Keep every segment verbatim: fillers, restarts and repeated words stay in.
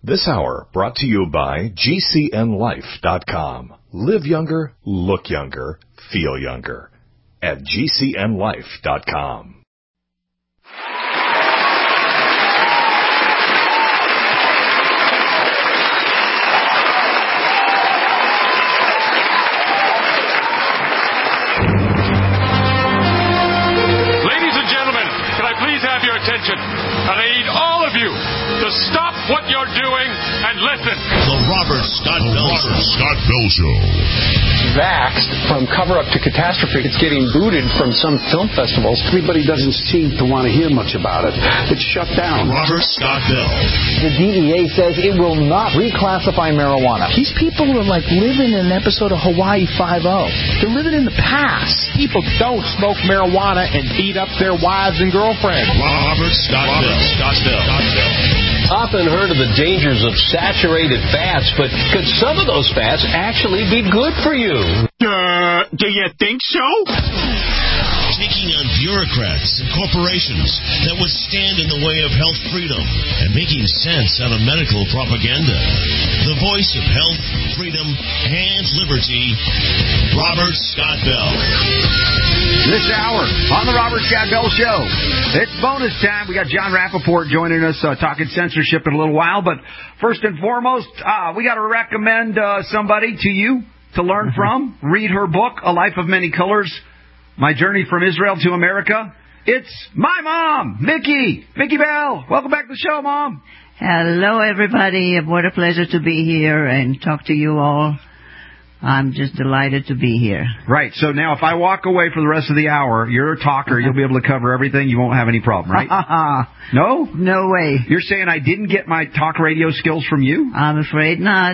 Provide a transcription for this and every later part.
This hour brought to you by G C N life dot com. Live younger, look younger, feel younger. At G C N life dot com. Ladies and gentlemen, can I please have your attention? And I need all of you to stop what you're doing and listen. The Robert Scott Bell Show. Scott Bell Show. Vaxxed from cover-up to catastrophe. It's getting booted from some film festivals. Everybody doesn't seem to want to hear much about it. It's shut down. Robert Scott Bell. The D E A says it will not reclassify marijuana. These people are like living in an episode of Hawaii Five-O. They're living in the past. People don't smoke marijuana and beat up their wives and girlfriends. Robert Scott Bell. Scott Bell. Scott Bell. Often heard of the dangers of saturated fats, but could some of those fats actually be good for you? Uh, do you think so? Taking on bureaucrats and corporations that would stand in the way of health freedom and making sense out of medical propaganda. The voice of health, freedom, and liberty, Robert Scott Bell. This hour on the Robert Scott Bell Show. It's bonus time. We got John Rappaport joining us, uh, talking censorship in a little while. But first and foremost, uh, we got to recommend uh, somebody to you to learn from. Read her book, A Life of Many Colors, My Journey from Israel to America. It's my mom, Mickey. Mickey Bell. Welcome back to the show, Mom. Hello, everybody. What a pleasure to be here and talk to you all. I'm just delighted to be here. Right. So now if I walk away for the rest of the hour, you're a talker. You'll be able to cover everything. You won't have any problem, right? No? No way. You're saying I didn't get my talk radio skills from you? I'm afraid not.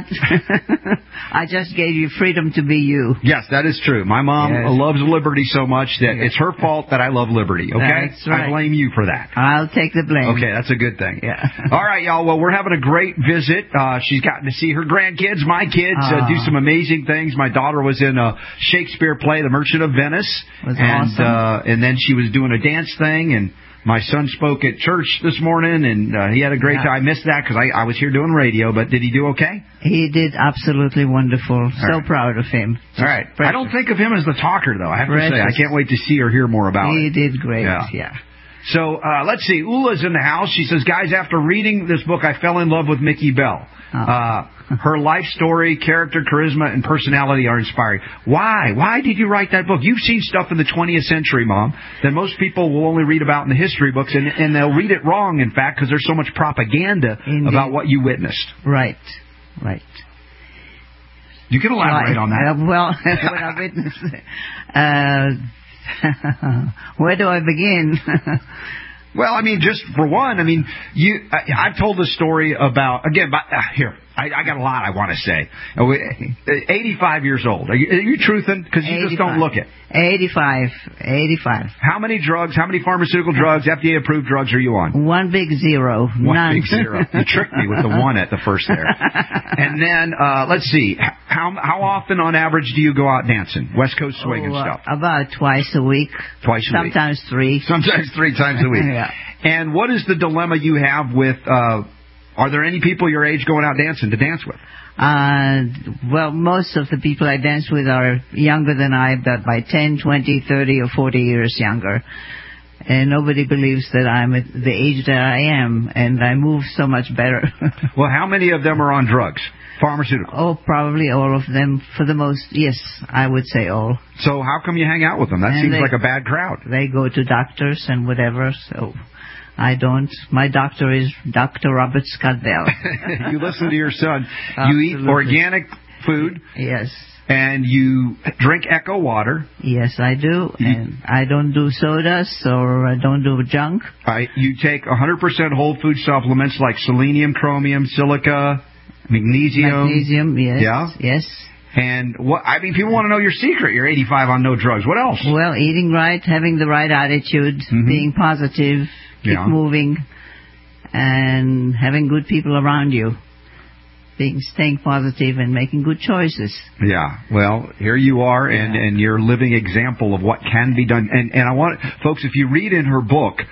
I just gave you freedom to be you. Yes, that is true. My mom yes. loves liberty so much that it's her fault that I love liberty, okay? That's right. I blame you for that. I'll take the blame. Okay, that's a good thing. Yeah. All right, y'all. Well, we're having a great visit. Uh, she's gotten to see her grandkids, my kids, uh, uh, do some amazing things. My daughter was in a Shakespeare play, The Merchant of Venice. Was and, awesome. Uh, and then she was doing a dance thing, and my son spoke at church this morning, and uh, he had a great yeah. time. I missed that because I, I was here doing radio, but did he do okay? He did absolutely wonderful. All so right. proud of him. All right. Precious. I don't think of him as the talker, though, I have Precious. to say. I can't wait to see or hear more about he it. He did great, yeah. yeah. So, uh, let's see. Ula's in the house. She says, guys, after reading this book, I fell in love with Mickey Bell. Uh, her life story, character, charisma, and personality are inspiring. Why? Why did you write that book? You've seen stuff in the twentieth century, Mom, that most people will only read about in the history books, and, and they'll read it wrong, in fact, because there's so much propaganda Indeed. about what you witnessed. Right, right. You can elaborate right. on that. Uh, well, what I witnessed... Uh, where do I begin? Well, I mean, just for one, I mean, you. I, I've told the story about again. But, uh, here, I, I got a lot I want to say. eighty-five years old. Are you, are you truthing? Because you just don't look it. eighty-five. eighty-five. How many drugs? How many pharmaceutical drugs, F D A-approved drugs, are you on? One big zero. One None. big zero. You tricked me with the one at the first there. And then uh, let's see. How how often on average do you go out dancing? West Coast swing oh, and stuff. Uh, about twice a week. Twice a Sometimes week. Sometimes three. Sometimes three times a week. Yeah. And what is the dilemma you have with, uh, are there any people your age going out dancing to dance with? Uh, well, most of the people I dance with are younger than I, but by ten, twenty, thirty, or forty years younger. And nobody believes that I'm at the age that I am, and I move so much better. Well, how many of them are on drugs? Pharmaceutical? Oh, probably all of them. For the most, yes, I would say all. So how come you hang out with them? That and seems they, like a bad crowd. They go to doctors and whatever, so I don't. My doctor is Doctor Robert Scott Bell. You listen to your son. Absolutely. You eat organic food. Yes. And you drink Echo water. Yes, I do. And I don't do sodas or I don't do junk. I, you take one hundred percent whole food supplements like selenium, chromium, silica, magnesium. Magnesium, yes. Yeah? Yes. And what I mean, people want to know your secret. You're eighty-five on no drugs. What else? Well, eating right, having the right attitude, mm-hmm. being positive, keep yeah. moving, and having good people around you. Being staying positive and making good choices. Yeah, well, here you are, and, yeah. and you're a living example of what can be done. And, and I want, folks, if you read in her book,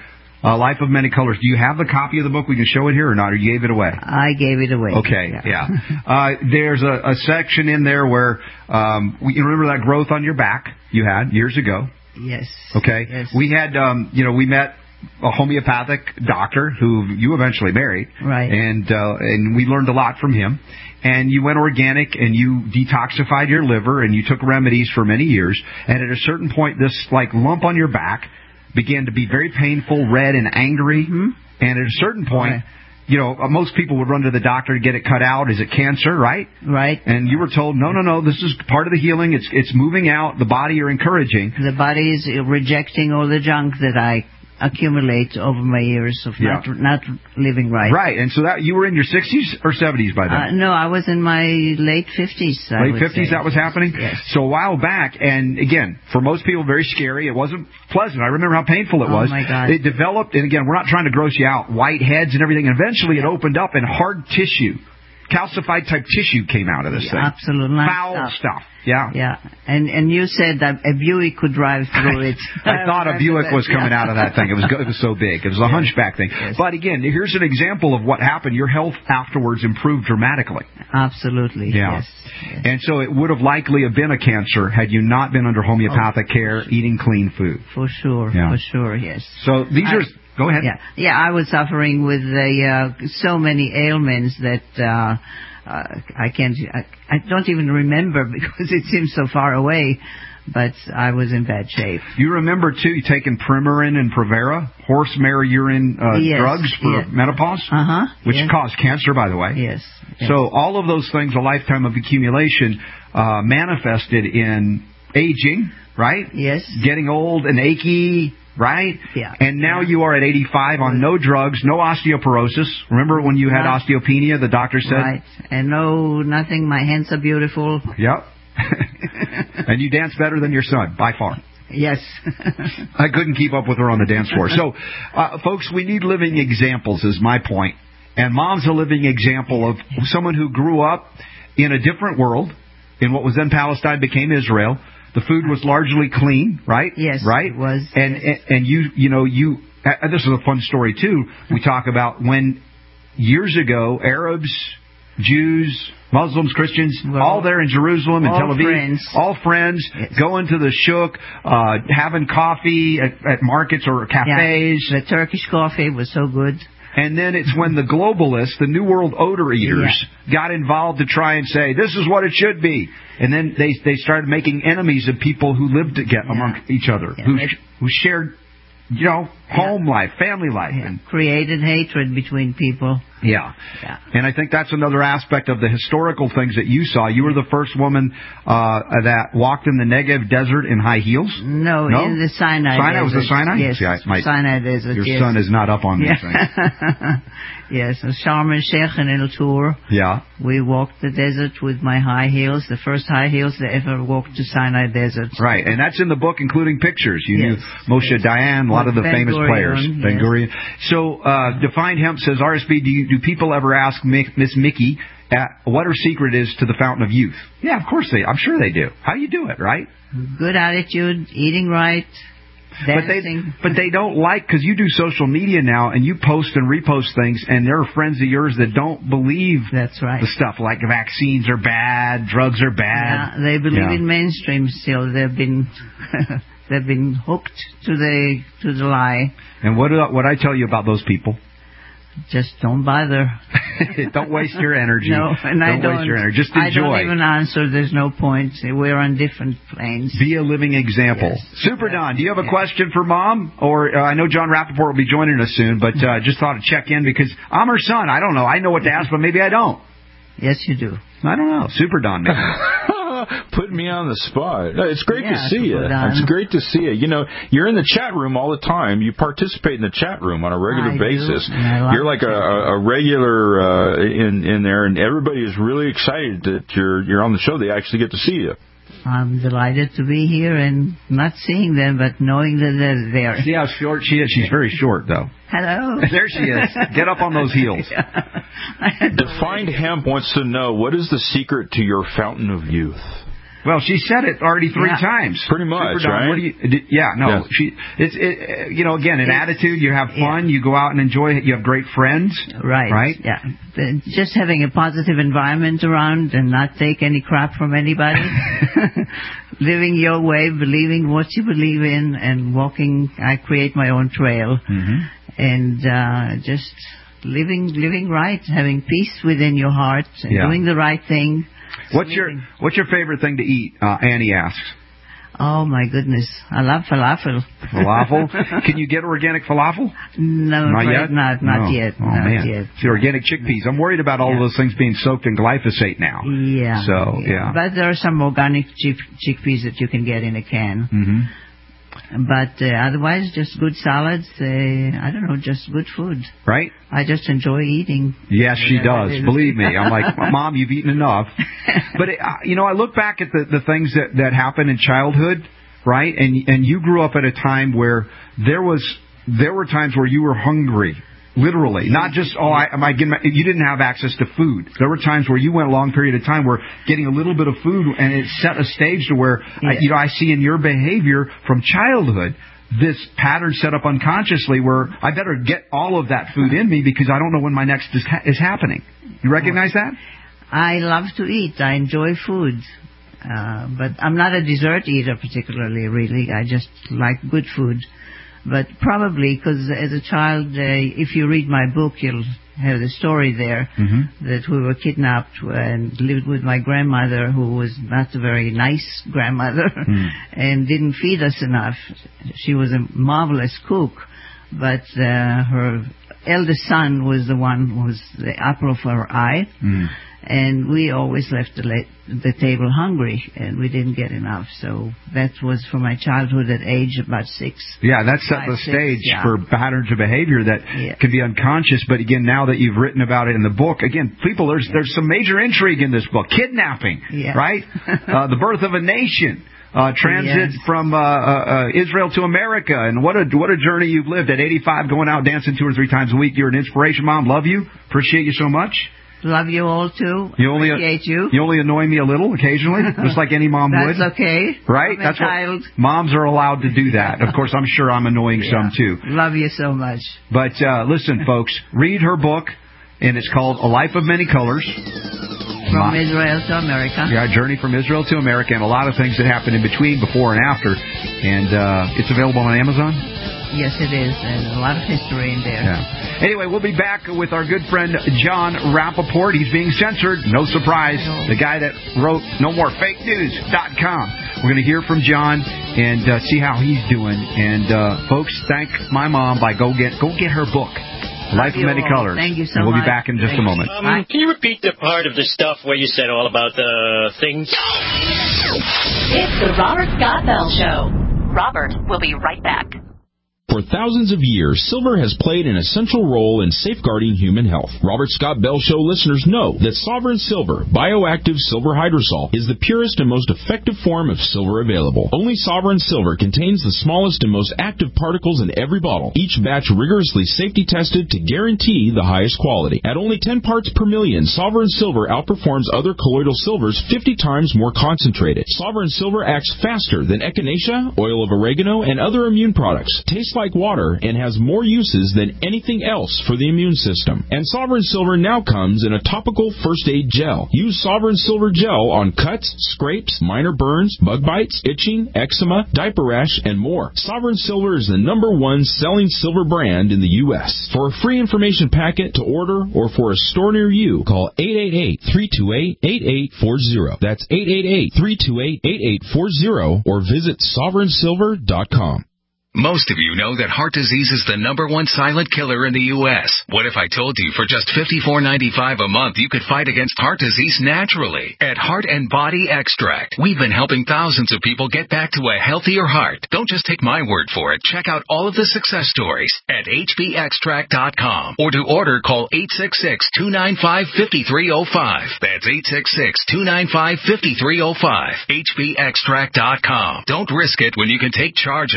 Uh, Life of Many Colors. Do you have the copy of the book? We can show it here or not, or you gave it away? I gave it away. Okay, yeah. yeah. Uh, there's a, a section in there where, um, we, you remember that growth on your back you had years ago? Yes. Okay. Yes. We had, um, you know, we met a homeopathic doctor who you eventually married. Right. And, uh, and we learned a lot from him. And you went organic and you detoxified your liver and you took remedies for many years. And at a certain point, this like lump on your back began to be very painful, red, and angry. Mm-hmm. And at a certain point, right. you know, most people would run to the doctor to get it cut out. Is it cancer, right? Right. And you were told, no, no, no, this is part of the healing. It's it's moving out. The body you're encouraging. The body is rejecting all the junk that I accumulate over my years of yeah. not not living right. Right, and so that you were in your sixties or seventies by then? Uh, no, I was in my late fifties. Late fifties, that was happening? Yes. So a while back, and again, for most people, very scary. It wasn't pleasant. I remember how painful it was. Oh, my God. It developed, and again, we're not trying to gross you out, white heads and everything. And eventually it opened up and hard tissue, calcified type tissue came out of this yeah, thing. Absolutely. Foul stuff. stuff. Yeah. Yeah. And and you said that a Buick could drive through it. I thought a Buick was coming out of that thing. It was it was so big. It was a yes. hunchback thing. Yes. But again, here's an example of what happened. Your health afterwards improved dramatically. Absolutely. Yeah. Yes. yes. And so it would have likely have been a cancer had you not been under homeopathic oh. care, eating clean food. For sure. Yeah. For sure. Yes. So these I, are. Go ahead. Yeah. Yeah. I was suffering with the, uh, so many ailments that. Uh, Uh, I can't, I, I don't even remember because it seems so far away, but I was in bad shape. You remember, too, taking Premarin and Provera, horse mare urine uh, yes, drugs for yes. menopause, uh-huh, which yes. cause cancer, by the way. Yes, yes. So all of those things, a lifetime of accumulation, uh, manifested in aging, right? Yes. Getting old and achy. Right? Yeah. And now yeah. you are at eighty-five on no drugs, no osteoporosis. Remember when you had right. osteopenia, the doctor said? Right. And no, nothing. My hands are beautiful. Yep. And you dance better than your son, by far. Yes. I couldn't keep up with her on the dance floor. So, uh, folks, we need living examples is my point. And Mom's a living example of someone who grew up in a different world, in what was then Palestine became Israel. The food was largely clean, right? Yes, right? it was. And, yes. and and you you know you uh, this is a fun story too. We talk about when years ago Arabs, Jews, Muslims, Christians, well, all there in Jerusalem and Tel Aviv, friends. all friends, yes. going to the shuk, uh, having coffee at, at markets or cafes. Yeah. The Turkish coffee was so good. And then it's when the globalists, the New World odor eaters, yeah. got involved to try and say, this is what it should be. And then they they started making enemies of people who lived together yeah. among each other, yeah. who who shared, you know, home yeah. life, family life. Yeah. And created hatred between people. Yeah. yeah. And I think that's another aspect of the historical things that you saw. You were the first woman uh, that walked in the Negev desert in high heels? No, no? in the Sinai Sinai desert. was the Sinai? Yes, See, I, my, Sinai desert, Your yes. son is not up on these yeah. things. Yes, Sharm el-Sheikh and El Tour. Yeah. We walked the desert with my high heels, the first high heels that ever walked to Sinai Desert. Right, and that's in the book, including pictures. You yes. knew Moshe yes. Dayan, a lot of the Ben famous Gurion, players. Yes. Ben Gurion. So, uh, Defined Hemp says, R S B, do, you, do people ever ask Miss Mickey uh, what her secret is to the fountain of youth? Yeah, of course they. I'm sure they do. How do you do it, right? Good attitude, eating right. But they, but they don't like, because you do social media now and you post and repost things, and there are friends of yours that don't believe That's right. the stuff like vaccines are bad, drugs are bad. Yeah, they believe yeah. in mainstream still. They've been they've been hooked to the to the lie. And what what I tell you about those people? Just don't bother. Don't waste your energy. No, and don't I don't. waste your energy. Just enjoy. I don't even answer. There's no point. We're on different planes. Be a living example. Yes. Super Don, do you have a question for Mom? Or uh, I know John Rappaport will be joining us soon, but uh, just thought to check in because I'm her son. I don't know. I know what to ask, but maybe I don't. Yes, you do. I don't know. Super Don, maybe. Putting me on the spot. No, it's great yeah, to see you. It's great to see you. You know, you're in the chat room all the time. You participate in the chat room on a regular I basis. Do, like you're like a, a regular uh, in in there, and everybody is really excited that you're you're on the show. They actually get to see you. I'm delighted to be here and not seeing them, but knowing that they're there. See how short she is? She's very short, though. Hello. There she is. Get up on those heels. Defined Hemp wants to know, what is the secret to your fountain of youth? Well, she said it already three Yeah. times. Pretty much, Super Don, right? What do you, did- yeah, no. Yeah. She, it's, it, you know, again, an It's- attitude. You have fun. yeah. You go out and enjoy it. You have great friends. Right. Right? Yeah. But just having a positive environment around and not take any crap from anybody. Living your way, believing what you believe in, and walking. I create my own trail. Mm-hmm. And uh, just living, living right, having peace within your heart, and Yeah. doing the right thing. What's your What's your favorite thing to eat? Uh, Annie asks. Oh my goodness, I love falafel. Falafel? Can you get organic falafel? No, Not afraid yet. not, not No. yet, Oh not man, yet. it's the organic chickpeas. I'm worried about all Yeah. of those things being soaked in glyphosate now. Yeah. So yeah. But there are some organic chick- chickpeas that you can get in a can. Mm-hmm. But uh, otherwise, just good salads. Uh, I don't know, just good food. Right? I just enjoy eating. Yes, she Whatever does. it is. Believe me. I'm like, Mom, you've eaten enough. But, it, uh, you know, I look back at the, the things that, that happened in childhood, right? And and you grew up at a time where there was there were times where you were hungry. Literally, not just, oh, I, am I getting my, you didn't have access to food. There were times where you went a long period of time where getting a little bit of food, and it set a stage to where, Yeah. I, you know, I see in your behavior from childhood this pattern set up unconsciously where I better get all of that food in me because I don't know when my next is, ha- is happening. You recognize that? I love to eat. I enjoy food. Uh, but I'm not a dessert eater particularly, really. I just like good food. But probably because as a child, uh, if you read my book, you'll have the story there Mm-hmm. that we were kidnapped and lived with my grandmother, who was not a very nice grandmother Mm. and didn't feed us enough. She was a marvelous cook, but uh, her eldest son was the one who was the apple of her eye. Mm. And we always left the, la- the table hungry, and we didn't get enough. So that was for my childhood at age about six. Yeah, that set Five, the six, stage yeah. for patterns of behavior that Yeah. can be unconscious. But again, now that you've written about it in the book, again, people, there's there's some major intrigue in this book. Kidnapping, Yeah. right? uh, the birth of a nation. Uh, transit Yes. from uh, uh, Israel to America, and what a what a journey you've lived. At eighty-five, going out dancing two or three times a week. You're an inspiration, Mom. Love you. Appreciate you so much. Love you all too. You only Appreciate you. You only annoy me a little occasionally, just like any mom would. That's okay. Right? I'm a That's child. what moms are allowed to do that. Of course, I'm sure I'm annoying Yeah. some too. Love you so much. But uh, listen, folks, read her book, and it's called A Life of Many Colors. From My- Israel to America. Yeah, Journey from Israel to America, and a lot of things that happened in between, before and after. And uh, it's available on Amazon. Yes, it is, and a lot of history in there. Yeah. Anyway, we'll be back with our good friend John Rappaport. He's being censored. No surprise. The guy that wrote no more fake news dot com. We're going to hear from John and uh, see how he's doing. And uh, folks, thank my mom by go get go get her book, Life of you Many all. Colors. Thank you so and we'll much. be back in just Thank a moment. Um, can you repeat the part of the stuff where you said all about the things? It's the Robert Scott Bell Show. Robert will be right back. For thousands of years, silver has played an essential role in safeguarding human health. Robert Scott Bell Show listeners know that Sovereign Silver, bioactive silver hydrosol, is the purest and most effective form of silver available. Only Sovereign Silver contains the smallest and most active particles in every bottle, each batch rigorously safety tested to guarantee the highest quality. At only ten parts per million, Sovereign Silver outperforms other colloidal silvers fifty times more concentrated. Sovereign Silver acts faster than echinacea, oil of oregano, and other immune products. Tastes like water and has more uses than anything else for the immune system. And Sovereign Silver now comes in a topical first aid gel. Use Sovereign Silver gel on cuts, scrapes, minor burns, bug bites, itching, eczema, diaper rash, and more. Sovereign Silver is the number one selling silver brand in the U S For a free information packet to order or for a store near you, call eight eight eight, three two eight, eight eight four zero. That's eight eight eight, three two eight, eight eight four zero or visit sovereign silver dot com. Most of you know that heart disease is the number one silent killer in the U S What if I told you for just fifty-four ninety-five a month you could fight against heart disease naturally? At Heart and Body Extract, we've been helping thousands of people get back to a healthier heart. Don't just take my word for it. Check out all of the success stories at H B extract dot com. Or to order, call eight six six, two nine five, five three zero five. That's eight six six, two nine five, five three zero five. H B extract dot com. Don't risk it when you can take charge of it.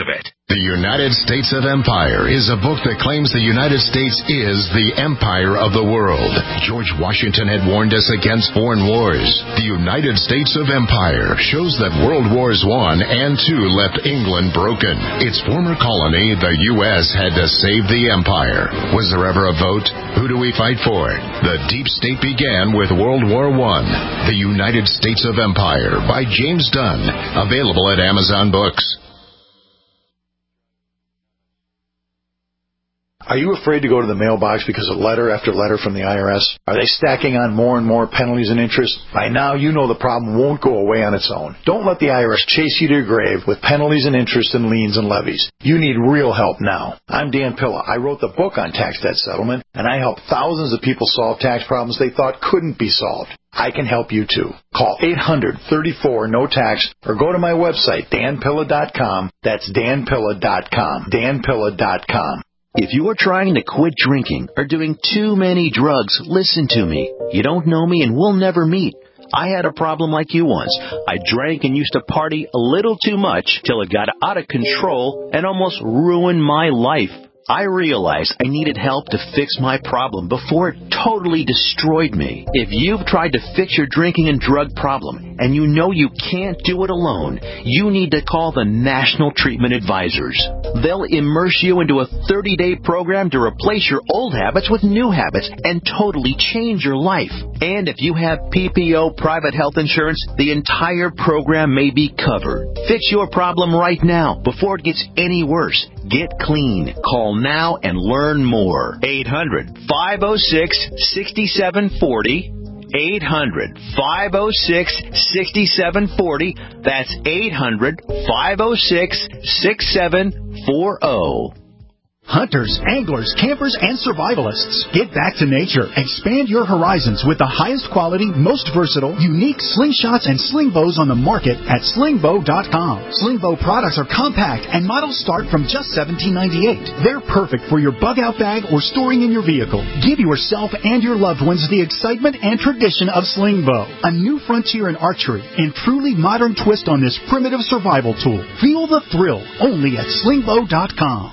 The United States of Empire is a book that claims the United States is the empire of the world. George Washington had warned us against foreign wars. The United States of Empire shows that World Wars One and Two left England broken. Its former colony, the U S, had to save the empire. Was there ever a vote? Who do we fight for? The deep state began with World War One. The United States of Empire by James Dunn. Available at Amazon Books. Are you afraid to go to the mailbox because of letter after letter from the I R S? Are they stacking on more and more penalties and interest? By now, you know the problem won't go away on its own. Don't let the I R S chase you to your grave with penalties and interest and liens and levies. You need real help now. I'm Dan Pilla. I wrote the book on tax debt settlement, and I help thousands of people solve tax problems they thought couldn't be solved. I can help you too. Call eight hundred, thirty-four, no tax or go to my website, dan pilla dot com. That's dan pilla dot com. dan pilla dot com. If you are trying to quit drinking or doing too many drugs, listen to me. You don't know me and we'll never meet. I had a problem like you once. I drank and used to party a little too much till it got out of control and almost ruined my life. I realized I needed help to fix my problem before it totally destroyed me. If you've tried to fix your drinking and drug problem and you know you can't do it alone, you need to call the National Treatment Advisors. They'll immerse you into a thirty-day program to replace your old habits with new habits and totally change your life. And if you have P P O private health insurance, the entire program may be covered. Fix your problem right now before it gets any worse. Get clean. Call now and learn more. eight hundred, five oh six, six seven four oh. eight hundred, five oh six, six seven four oh. That's eight hundred, five oh six, six seven four oh. Hunters, anglers, campers, and survivalists. Get back to nature. Expand your horizons with the highest quality, most versatile, unique slingshots and sling bows on the market at sling bow dot com. Sling bow products are compact and models start from just seventeen ninety-eight. They're perfect for your bug out bag or storing in your vehicle. Give yourself and your loved ones the excitement and tradition of sling bow. A new frontier in archery and truly modern twist on this primitive survival tool. Feel the thrill only at sling bow dot com.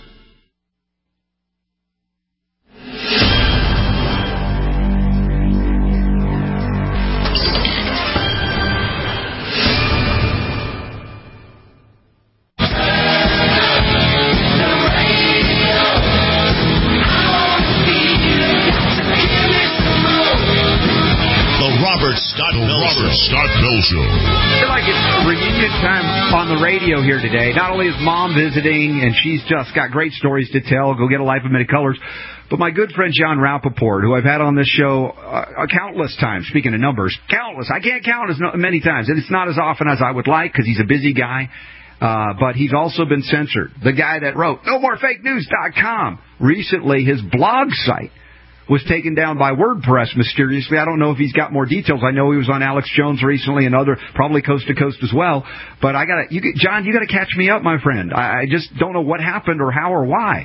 Scott Bell Robert Scott Bell Show. I feel like it's reunion time on the radio here today. Not only is Mom visiting, and she's just got great stories to tell, go get a life of many colors, but my good friend John Rappaport, who I've had on this show uh, countless times, speaking of numbers, countless. I can't count as many times, and it's not as often as I would like because he's a busy guy. Uh, but he's also been censored. The guy that wrote no more fake news dot com. Recently, his blog site was taken down by WordPress mysteriously. I don't know if he's got more details. I know he was on Alex Jones recently and other, probably coast to coast as well. But I gotta, you, John, you got to catch me up, my friend. I, I just don't know what happened or how or why.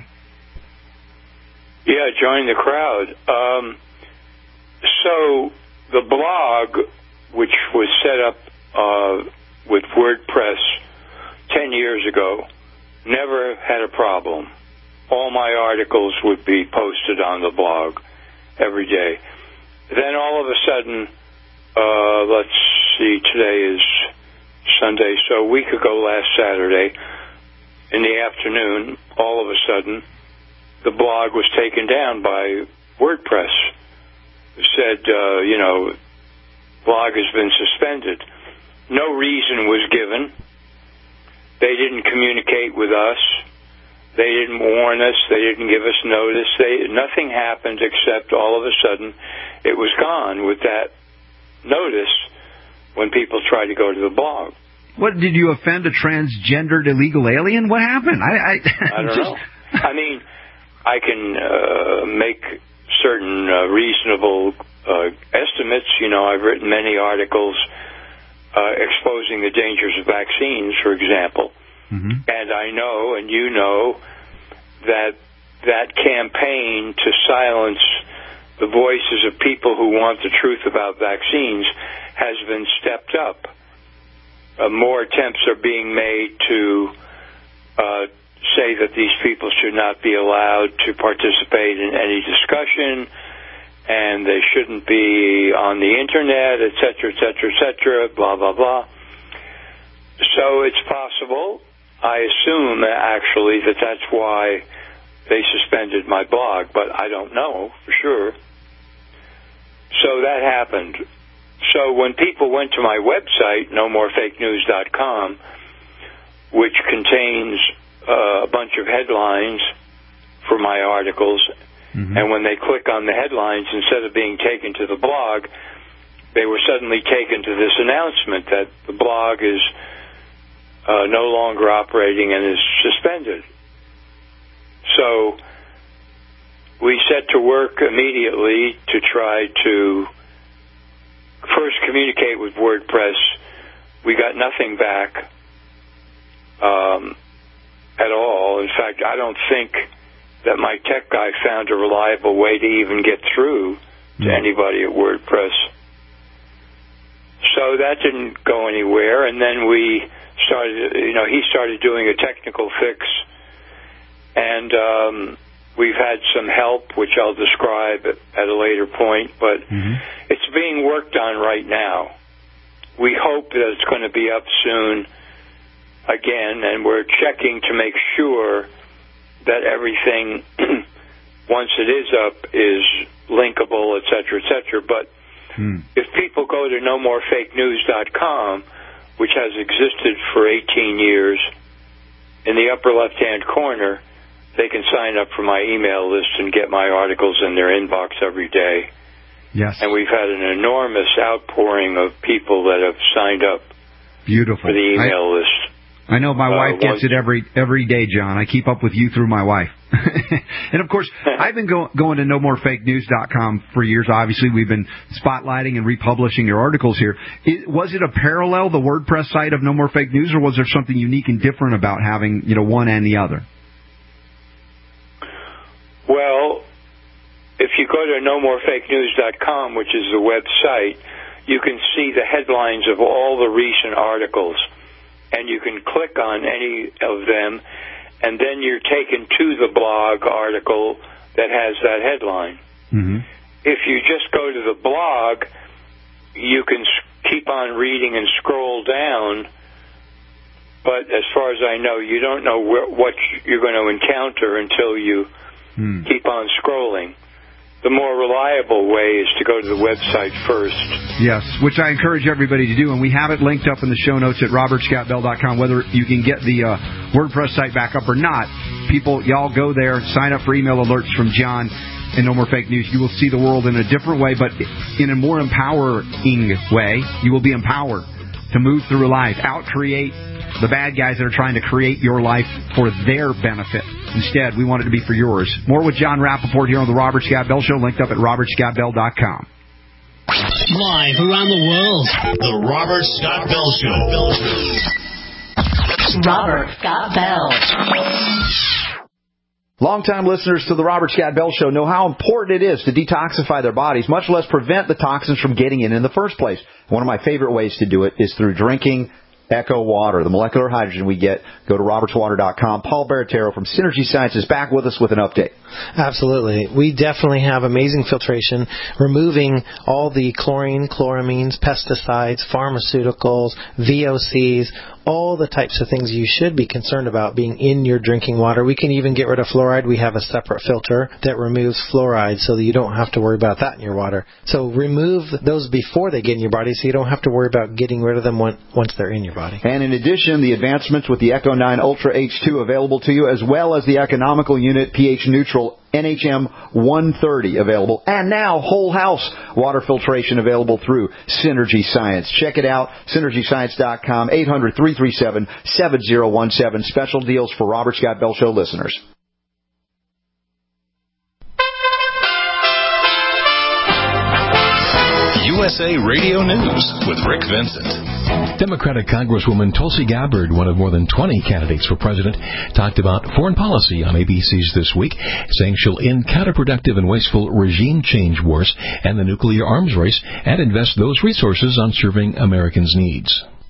Yeah, join the crowd. Um, so the blog, which was set up uh, with WordPress ten years ago, never had a problem. All my articles would be posted on the blog every day. Then all of a sudden, uh, let's see, today is Sunday, so a week ago last Saturday, in the afternoon, all of a sudden, the blog was taken down by WordPress. It said, uh, you know, blog has been suspended. No reason was given. They didn't communicate with us. They didn't warn us. They didn't give us notice. They, nothing happened except all of a sudden it was gone with that notice when people tried to go to the blog. What, did you offend a transgendered illegal alien? What happened? I, I, I don't just... know. I mean, I can uh, make certain uh, reasonable uh, estimates. You know, I've written many articles uh, exposing the dangers of vaccines, for example. Mm-hmm. And I know, and you know, that that campaign to silence the voices of people who want the truth about vaccines has been stepped up. Uh, more attempts are being made to uh, say that these people should not be allowed to participate in any discussion, and they shouldn't be on the internet, et cetera, et cetera, et cetera, blah, blah, blah. So it's possible, I assume, actually, that that's why they suspended my blog, but I don't know for sure. So that happened. So when people went to my website, no more fake news dot com, which contains uh, a bunch of headlines for my articles, mm-hmm. and when they click on the headlines, instead of being taken to the blog, they were suddenly taken to this announcement that the blog is uh, no longer operating and is suspended. So we set to work immediately to try to first communicate with WordPress. We got nothing back um, at all. In fact, I don't think that my tech guy found a reliable way to even get through to mm. anybody at WordPress. So that didn't go anywhere, and then we started, you know, he started doing a technical fix, and um, we've had some help, which I'll describe at, at a later point, but mm-hmm. it's being worked on right now. We hope that it's going to be up soon again, and we're checking to make sure that everything, once it is up, is linkable, et cetera, et cetera. But hmm. if people go to no more fake news dot com, which has existed for eighteen years, in the upper left-hand corner, they can sign up for my email list and get my articles in their inbox every day. Yes. And we've had an enormous outpouring of people that have signed up Beautiful. for the email I, list. I know my uh, wife gets once, it every every day, John. I keep up with you through my wife. And, of course, I've been go, going to no more fake news dot com for years. Obviously, we've been spotlighting and republishing your articles here. It, was it a parallel, the WordPress site of No More Fake News, or was there something unique and different about having, you know, one and the other? Well, if you go to no more fake news dot com, which is the website, you can see the headlines of all the recent articles. And you can click on any of them, and then you're taken to the blog article that has that headline. Mm-hmm. If you just go to the blog, you can keep on reading and scroll down, but as far as I know, you don't know where, what you're going to encounter until you mm. keep on scrolling. The more reliable way is to go to the website first. Yes, which I encourage everybody to do, and we have it linked up in the show notes at robert scott bell dot com. Whether you can get the uh, WordPress site back up or not, people, y'all go there, sign up for email alerts from John and No More Fake News. You will see the world in a different way, but in a more empowering way. You will be empowered to move through life, out-create the bad guys that are trying to create your life for their benefit. Instead, we want it to be for yours. More with John Rappaport here on the Robert Scott Bell Show, linked up at robert scott bell dot com. Live around the world, the Robert Scott Bell Show. Robert Scott Bell. Longtime listeners to the Robert Scott Bell Show know how important it is to detoxify their bodies, much less prevent the toxins from getting in in the first place. One of my favorite ways to do it is through drinking Echo Water, the molecular hydrogen we get. Go to roberts water dot com. Paul Baratero from Synergy Science is back with us with an update. Absolutely. We definitely have amazing filtration, removing all the chlorine, chloramines, pesticides, pharmaceuticals, V O Cs, all the types of things you should be concerned about being in your drinking water. We can even get rid of fluoride. We have a separate filter that removes fluoride so that you don't have to worry about that in your water. So remove those before they get in your body so you don't have to worry about getting rid of them once they're in your body. And in addition, the advancements with the Echo nine Ultra H two available to you, as well as the economical unit pH neutral N H M one thirty available, and now whole house water filtration available through Synergy Science. Check it out, synergy science dot com, eight hundred, three three seven, seven zero one seven. Special deals for Robert Scott Bell Show listeners. U S A Radio News with Rick Vincent. Democratic Congresswoman Tulsi Gabbard, one of more than twenty candidates for president, talked about foreign policy on A B C's This Week, saying she'll end counterproductive and wasteful regime change wars and the nuclear arms race and invest those resources on serving Americans' needs.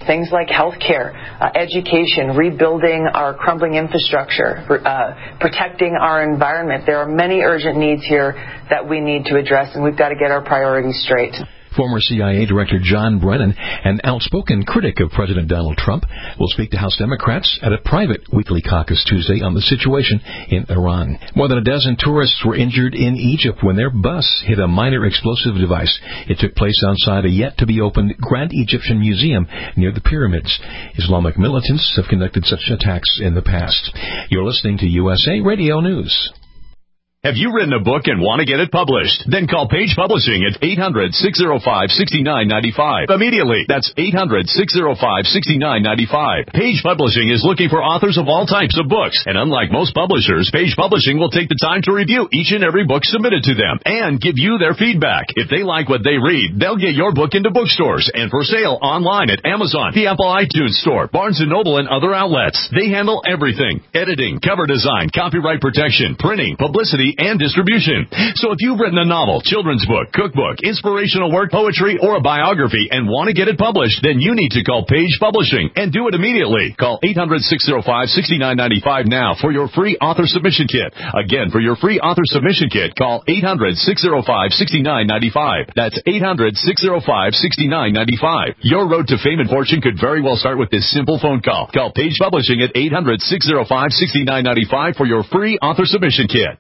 things like healthcare, uh, education, rebuilding our crumbling infrastructure, uh, protecting our environment. There are many urgent needs here that we need to address, and we've got to get our priorities straight. Former C I A Director John Brennan, an outspoken critic of President Donald Trump, will speak to House Democrats at a private weekly caucus Tuesday on the situation in Iran. More than a dozen tourists were injured in Egypt when their bus hit a minor explosive device. It took place outside a yet-to-be-opened Grand Egyptian Museum near the pyramids. Islamic militants have conducted such attacks in the past. You're listening to U S A Radio News. Have you written a book and want to get it published? Then call Page Publishing at eight hundred, six oh five, six nine nine five. Immediately. That's eight hundred, six oh five, six nine nine five. Page Publishing is looking for authors of all types of books. And unlike most publishers, Page Publishing will take the time to review each and every book submitted to them and give you their feedback. If they like what they read, they'll get your book into bookstores and for sale online at Amazon, the Apple iTunes Store, Barnes and Noble, and other outlets. They handle everything: editing, cover design, copyright protection, printing, publicity, and distribution. So if you've written a novel, children's book, cookbook, inspirational work, poetry, or a biography and want to get it published, then you need to call Page Publishing and do it immediately. Call eight hundred, six oh five, six nine nine five now for your free author submission kit. Again, for your free author submission kit, call eight hundred, six oh five, six nine nine five. That's eight hundred, six oh five, six nine nine five. Your road to fame and fortune could very well start with this simple phone call. Call Page Publishing at eight hundred, six oh five, six nine nine five for your free author submission kit.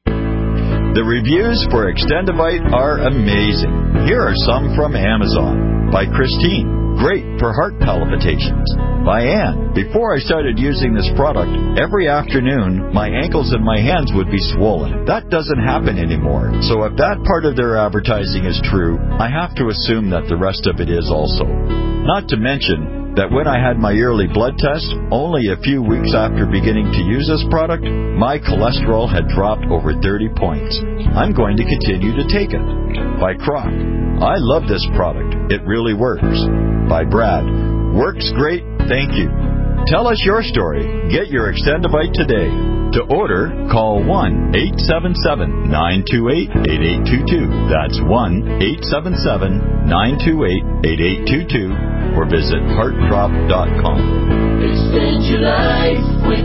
The reviews for Extendivite are amazing. Here are some from Amazon. By Christine. Great for heart palpitations. By Ann. Before I started using this product, every afternoon my ankles and my hands would be swollen. That doesn't happen anymore. So if that part of their advertising is true, I have to assume that the rest of it is also. Not to mention that when I had my yearly blood test, only a few weeks after beginning to use this product, my cholesterol had dropped over thirty points. I'm going to continue to take it. By Croc. I love this product. It really works. By Brad. Works great. Thank you. Tell us your story. Get your Extendivite today. To order, call one eight seven seven, nine two eight, eight eight two two. That's one eight seven seven, nine two eight, eight eight two two. Or visit heart drop dot com. Extend your life with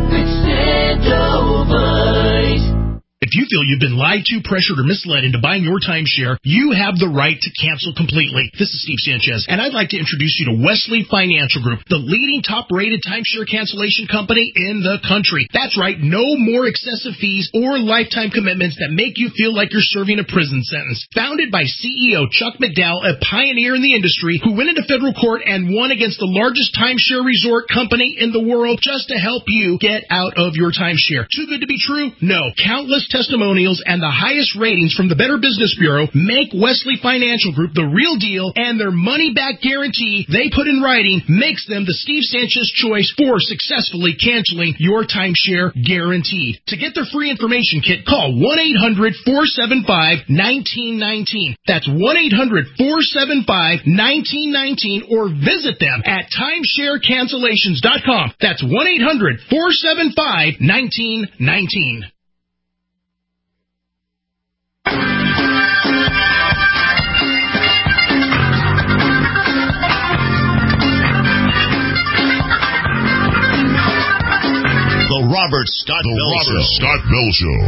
Extendivite. If you feel you've been lied to, pressured, or misled into buying your timeshare, you have the right to cancel completely. This is Steve Sanchez, and I'd like to introduce you to Wesley Financial Group, the leading top-rated timeshare cancellation company in the country. That's right, no more excessive fees or lifetime commitments that make you feel like you're serving a prison sentence. Founded by C E O Chuck McDowell, a pioneer in the industry who went into federal court and won against the largest timeshare resort company in the world just to help you get out of your timeshare. Too good to be true? No. Countless testimonials and the highest ratings from the Better Business Bureau make Wesley Financial Group the real deal, and their money-back guarantee they put in writing makes them the Steve Sanchez choice for successfully canceling your timeshare guaranteed. To get their free information kit, call one eight hundred, four seven five, one nine one nine. That's one eight hundred, four seven five, one nine one nine, or visit them at timeshare cancellations dot com. That's one eight hundred, four seven five, one nine one nine. The Robert Scott the Bell Robert Show. Scott Bell Show.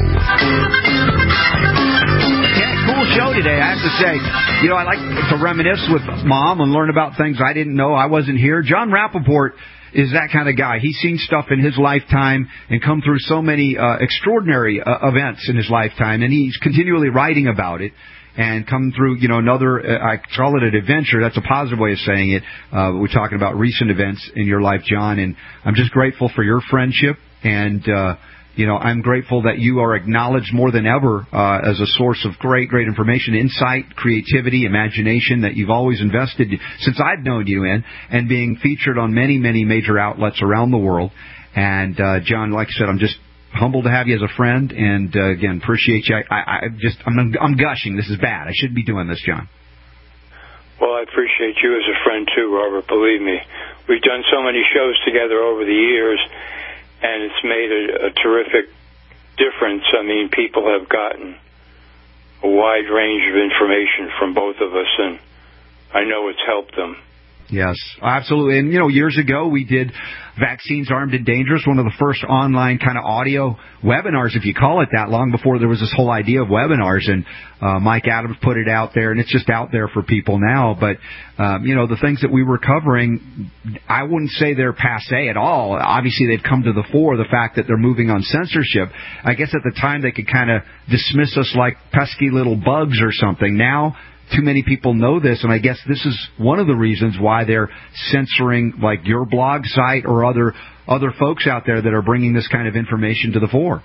Yeah, cool show today, I have to say. You know, I like to reminisce with Mom and learn about things I didn't know. I wasn't here. John Rappaport is that kind of guy. He's seen stuff in his lifetime and come through so many uh, extraordinary uh, events in his lifetime, and he's continually writing about it. And come through, you know, another, uh, I call it an adventure. That's a positive way of saying it. Uh, we're talking about recent events in your life, John, and I'm just grateful for your friendship. And, uh, you know, I'm grateful that you are acknowledged more than ever uh, as a source of great, great information, insight, creativity, imagination that you've always invested since I've known you in, and being featured on many, many major outlets around the world. And, uh, John, like I said, I'm just humbled to have you as a friend, and uh, again, appreciate you. I, I, I just, I'm, I'm gushing. This is bad. I shouldn't be doing this, John. Well, I appreciate you as a friend too, Robert. Believe me, we've done so many shows together over the years, and it's made a, a terrific difference. I mean, people have gotten a wide range of information from both of us, and I know it's helped them. Yes, absolutely. And, you know, years ago we did Vaccines Armed and Dangerous, one of the first online kind of audio webinars, if you call it that, long before there was this whole idea of webinars. And uh, Mike Adams put it out there, and it's just out there for people now. But, um, you know, the things that we were covering, I wouldn't say they're passé at all. Obviously, they've come to the fore, the fact that they're moving on censorship. I guess at the time they could kind of dismiss us like pesky little bugs or something. Now, too many people know this, and I guess this is one of the reasons why they're censoring, like, your blog site or other other folks out there that are bringing this kind of information to the fore.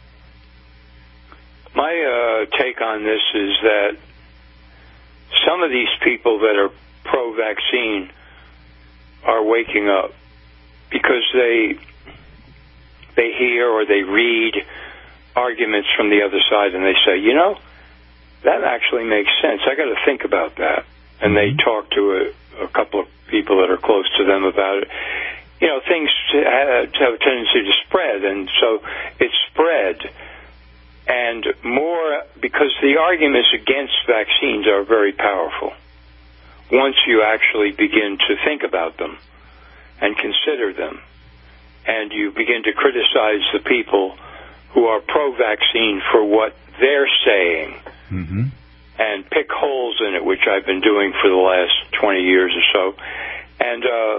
My uh, take on this is that some of these people that are pro-vaccine are waking up because they they hear or they read arguments from the other side, and they say, you know, that actually makes sense. I got to think about that. And they talk to a, a couple of people that are close to them about it. You know, things have a tendency to spread, and so it spread. And more, because the arguments against vaccines are very powerful. Once you actually begin to think about them and consider them, and you begin to criticize the people who are pro-vaccine for what they're saying, mm-hmm. and pick holes in it, which I've been doing for the last twenty years or so. And uh,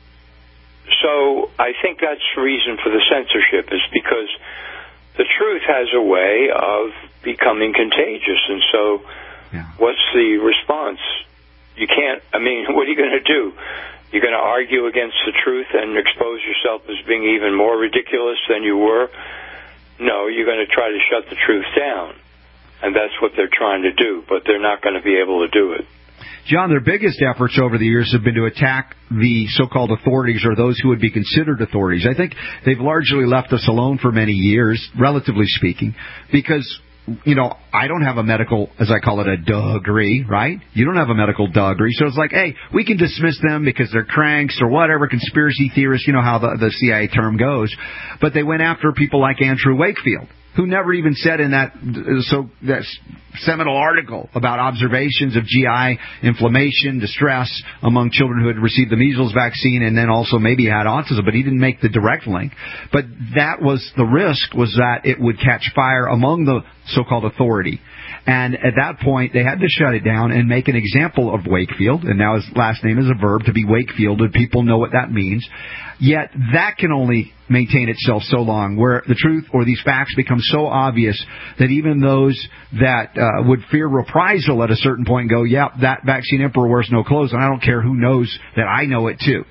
so I think that's the reason for the censorship, is because the truth has a way of becoming contagious. And so yeah. what's the response? You can't, I mean, what are you going to do? You're going to argue against the truth and expose yourself as being even more ridiculous than you were? No, you're going to try to shut the truth down. And that's what they're trying to do, but they're not going to be able to do it. John, their biggest efforts over the years have been to attack the so-called authorities, or those who would be considered authorities. I think they've largely left us alone for many years, relatively speaking, because, you know, I don't have a medical, as I call it, a degree, right? You don't have a medical degree. So it's like, hey, we can dismiss them because they're cranks or whatever, conspiracy theorists, you know how the, the C I A term goes. But they went after people like Andrew Wakefield, who never even said in that so that seminal article about observations of G I inflammation, distress among children who had received the measles vaccine and then also maybe had autism, but he didn't make the direct link. But that was the risk, was that it would catch fire among the so-called authority. And at that point, they had to shut it down and make an example of Wakefield, and now his last name is a verb, to be Wakefield, and people know what that means. Yet that can only maintain itself so long, where the truth or these facts become so obvious that even those that uh, would fear reprisal at a certain point go, yeah, that vaccine emperor wears no clothes, and I don't care who knows that I know it too.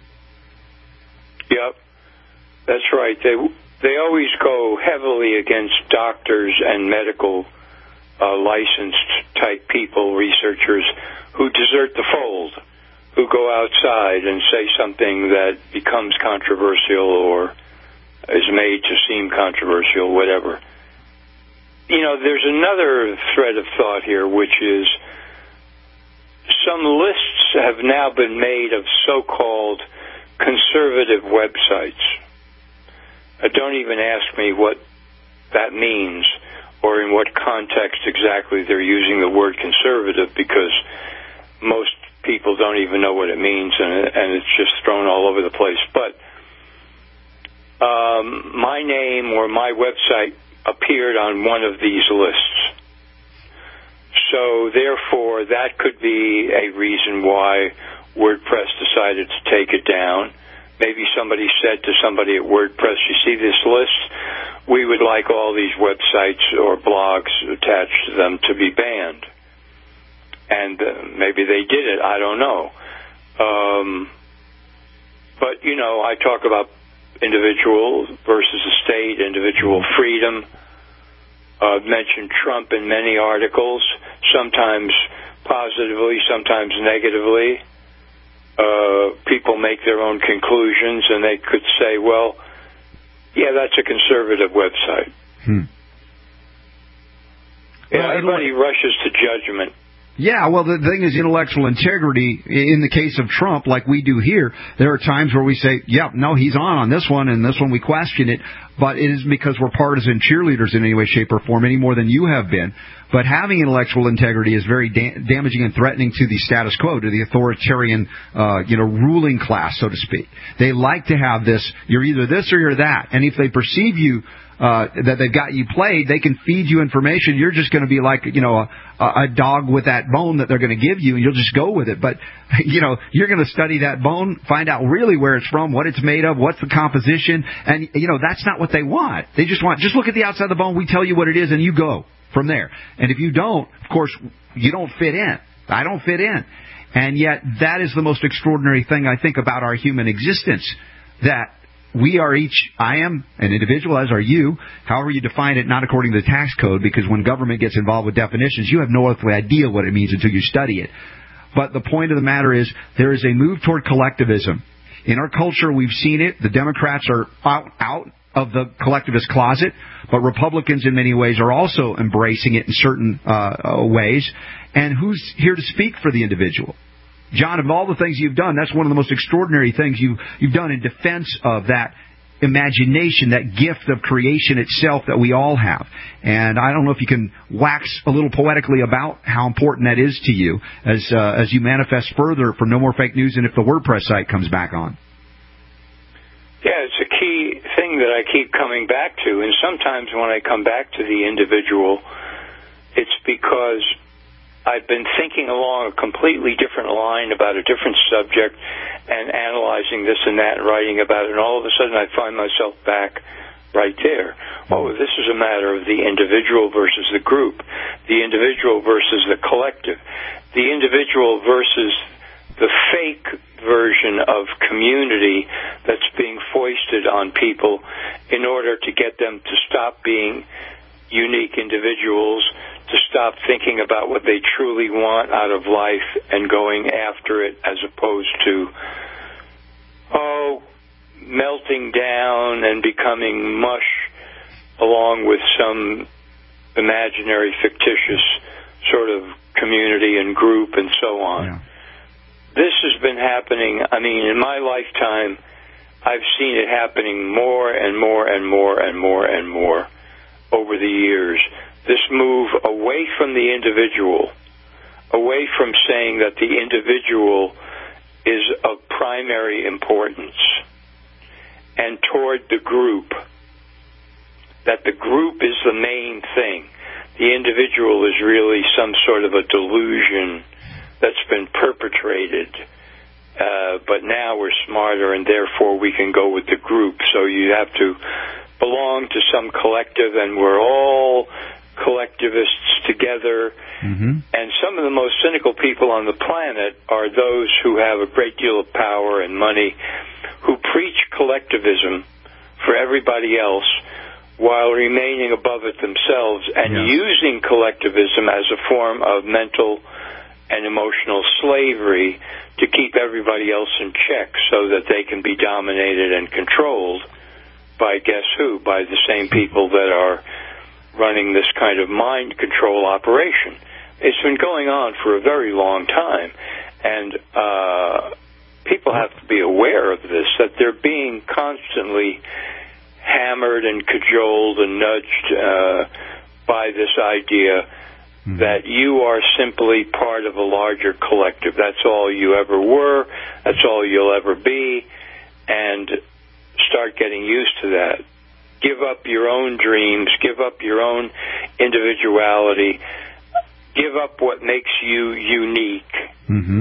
Yep, that's right. They they always go heavily against doctors and medical uh, licensed type people, researchers, who desert the fold, who go outside and say something that becomes controversial or is made to seem controversial, whatever. You know, there's another thread of thought here, which is some lists have now been made of so-called conservative websites. Uh, don't even ask me what that means or in what context exactly they're using the word conservative, because most people don't even know what it means, and, and it's just thrown all over the place. But um, my name or my website appeared on one of these lists. So, therefore, that could be a reason why WordPress decided to take it down. Maybe somebody said to somebody at WordPress, you see this list? We would like all these websites or blogs attached to them to be banned. And uh, maybe they did it. I don't know. Um, but, you know, I talk about individual versus the state, individual freedom. I've uh, mentioned Trump in many articles, sometimes positively, sometimes negatively. Uh, people make their own conclusions, and they could say, well, yeah, that's a conservative website. Hmm. Yeah, everybody rushes to judgment. Yeah, well, the thing is intellectual integrity. In the case of Trump, like we do here, there are times where we say, yeah, no, he's on on this one, and this one we question it. But it isn't because we're partisan cheerleaders in any way, shape, or form, any more than you have been. But having intellectual integrity is very da- damaging and threatening to the status quo, to the authoritarian, uh, you know, ruling class, so to speak. They like to have this, you're either this or you're that. And if they perceive you Uh, that they've got you played, they can feed you information. You're just going to be like, you know, a, a dog with that bone that they're going to give you, and you'll just go with it. But, you know, you're going to study that bone, find out really where it's from, what it's made of, what's the composition, and, you know, that's not what they want. They just want, just look at the outside of the bone, we tell you what it is, and you go from there. And if you don't, of course, you don't fit in. I don't fit in. And yet, that is the most extraordinary thing, I think, about our human existence, that we are each, I am an individual, as are you, however you define it, not according to the tax code, because when government gets involved with definitions, you have no earthly idea what it means until you study it. But the point of the matter is, there is a move toward collectivism. In our culture, we've seen it. The Democrats are out, out of the collectivist closet, but Republicans in many ways are also embracing it in certain uh, ways. And who's here to speak for the individual? John, of all the things you've done, that's one of the most extraordinary things you, you've done in defense of that imagination, that gift of creation itself that we all have. And I don't know if you can wax a little poetically about how important that is to you as uh, as you manifest further for No More Fake News and if the WordPress site comes back on. Yeah, it's a key thing that I keep coming back to. And sometimes when I come back to the individual, it's because I've been thinking along a completely different line about a different subject and analyzing this and that and writing about it, and all of a sudden I find myself back right there. Oh, this is a matter of the individual versus the group, the individual versus the collective, the individual versus the fake version of community that's being foisted on people in order to get them to stop being unique individuals, to stop thinking about what they truly want out of life and going after it, as opposed to, oh, melting down and becoming mush along with some imaginary, fictitious sort of community and group and so on. Yeah. This has been happening, I mean, in my lifetime, I've seen it happening more and more and more and more and more over the years. This move away from the individual, away from saying that the individual is of primary importance, and toward the group, that the group is the main thing. The individual is really some sort of a delusion that's been perpetrated, uh, but now we're smarter and therefore we can go with the group. So you have to belong to some collective, and we're all collectivists together. Mm-hmm. And some of the most cynical people on the planet are those who have a great deal of power and money, who preach collectivism for everybody else while remaining above it themselves and yes. using collectivism as a form of mental and emotional slavery to keep everybody else in check so that they can be dominated and controlled by guess who? By the same people that are running this kind of mind control operation. It's been going on for a very long time, and uh, people have to be aware of this, that they're being constantly hammered and cajoled and nudged uh, by this idea mm-hmm. that you are simply part of a larger collective. That's all you ever were, that's all you'll ever be, and start getting used to that. Give up your own dreams, give up your own individuality, give up what makes you unique. Mm-hmm.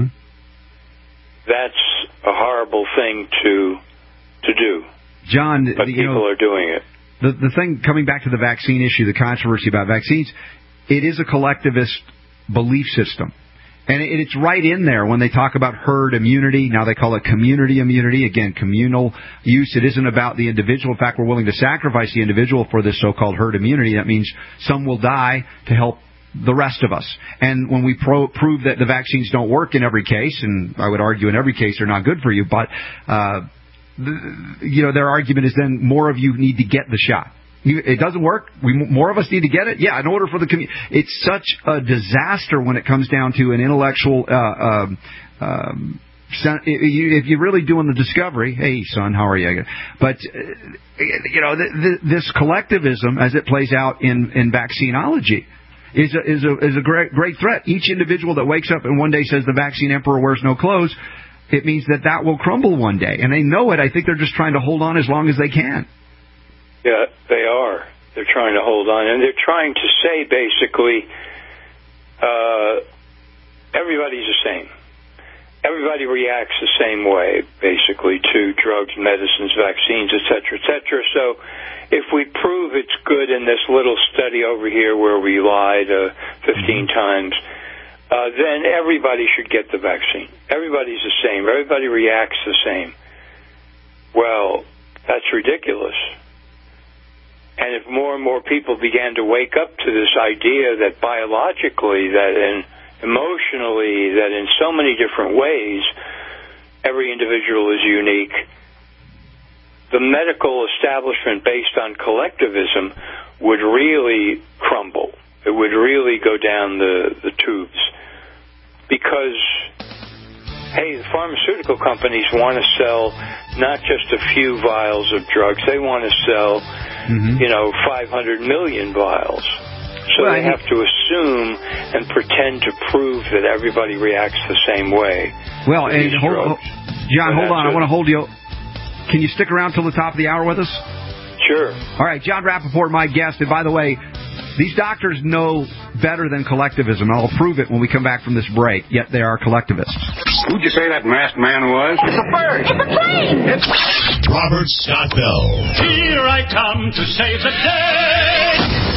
That's a horrible thing to to do. John, but you people know, are doing it. The the thing, coming back to the vaccine issue, the controversy about vaccines, it is a collectivist belief system. And it's right in there when they talk about herd immunity. Now they call it community immunity. Again, communal use. It isn't about the individual. In fact, we're willing to sacrifice the individual for this so-called herd immunity. That means some will die to help the rest of us. And when we pro- prove that the vaccines don't work in every case, and I would argue in every case they're not good for you, but, uh, the, you know, their argument is then more of you need to get the shot. You, it doesn't work. We more of us need to get it. Yeah, in order for the community, it's such a disaster when it comes down to an intellectual. Uh, um, um, if you're really doing the discovery, hey son, how are you? But uh, you know, th- th- this collectivism as it plays out in in vaccinology is a, is a is a great great threat. Each individual that wakes up and one day says the vaccine emperor wears no clothes, it means that that will crumble one day, and they know it. I think they're just trying to hold on as long as they can. Yeah, they are. They're trying to hold on, and they're trying to say basically, uh, everybody's the same. Everybody reacts the same way, basically, to drugs, medicines, vaccines, et cetera, et cetera. So if we prove it's good in this little study over here where we lied uh, fifteen times, uh, then everybody should get the vaccine. Everybody's the same. Everybody reacts the same. Well, that's ridiculous. And if more and more people began to wake up to this idea that biologically, that in emotionally, that in so many different ways, every individual is unique, the medical establishment based on collectivism would really crumble. It would really go down the, the tubes. Because, hey, the pharmaceutical companies want to sell not just a few vials of drugs, they want to sell, mm-hmm. you know, five hundred million vials. So well, they have to assume and pretend to prove that everybody reacts the same way. Well, and hold, John, hold on. I want to hold you. Can you stick around till the top of the hour with us? Sure. All right, John Rappaport, my guest. And by the way, these doctors know better than collectivism. I'll prove it when we come back from this break, yet they are collectivists. Who'd you say that masked man was? It's a bird. It's a plane. It's Robert Scott Bell. Here I come to save the day.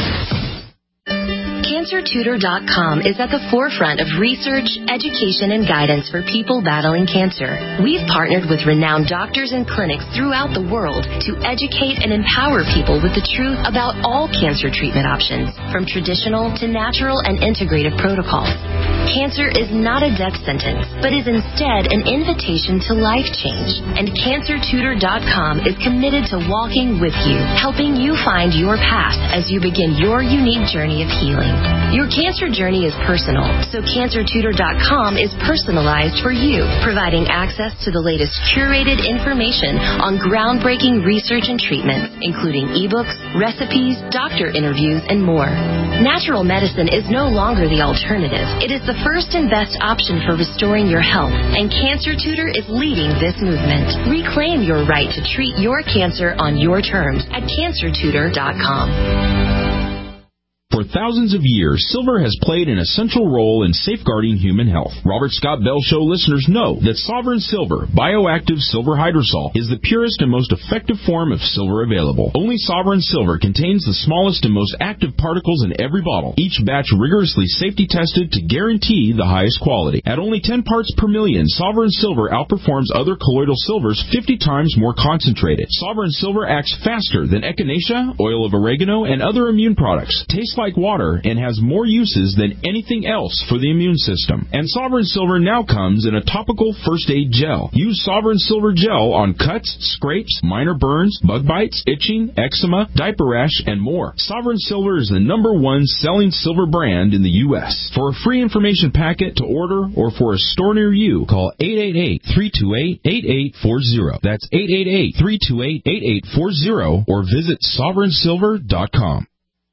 Cancer Tutor dot com is at the forefront of research, education, and guidance for people battling cancer. We've partnered with renowned doctors and clinics throughout the world to educate and empower people with the truth about all cancer treatment options, from traditional to natural and integrative protocols. Cancer is not a death sentence, but is instead an invitation to life change. And Cancer Tutor dot com is committed to walking with you, helping you find your path as you begin your unique journey of healing. Your cancer journey is personal, so Cancer Tutor dot com is personalized for you, providing access to the latest curated information on groundbreaking research and treatments, including ebooks, recipes, doctor interviews, and more. Natural medicine is no longer the alternative. It is the first and best option for restoring your health, and Cancer Tutor is leading this movement. Reclaim your right to treat your cancer on your terms at Cancer Tutor dot com. For thousands of years, silver has played an essential role in safeguarding human health. Robert Scott Bell Show listeners know that Sovereign Silver, bioactive silver hydrosol, is the purest and most effective form of silver available. Only Sovereign Silver contains the smallest and most active particles in every bottle, each batch rigorously safety tested to guarantee the highest quality. At only ten parts per million, Sovereign Silver outperforms other colloidal silvers fifty times more concentrated. Sovereign Silver acts faster than echinacea, oil of oregano, and other immune products. Tastes like water and has more uses than anything else for the immune system. And Sovereign Silver now comes in a topical first aid gel. Use Sovereign Silver gel on cuts, scrapes, minor burns, bug bites, itching, eczema, diaper rash, and more. Sovereign Silver is the number one selling silver brand in the U S. For a free information packet to order or for a store near you, call eight eight eight, three two eight, eight eight four zero. That's eight eight eight, three two eight, eight eight four zero or visit Sovereign Silver dot com.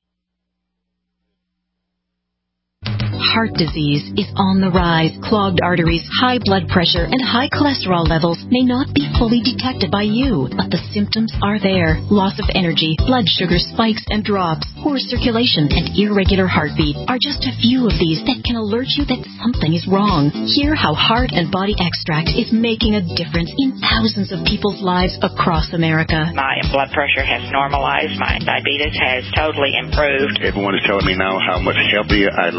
Heart disease is on the rise. Clogged arteries, high blood pressure, and high cholesterol levels may not be fully detected by you, but the symptoms are there. Loss of energy, blood sugar spikes and drops, poor circulation, and irregular heartbeat are just a few of these that can alert you that something is wrong. Hear how Heart and Body Extract is making a difference in thousands of people's lives across America. My blood pressure has normalized. My diabetes has totally improved. Everyone is telling me now how much healthier I look, and I'm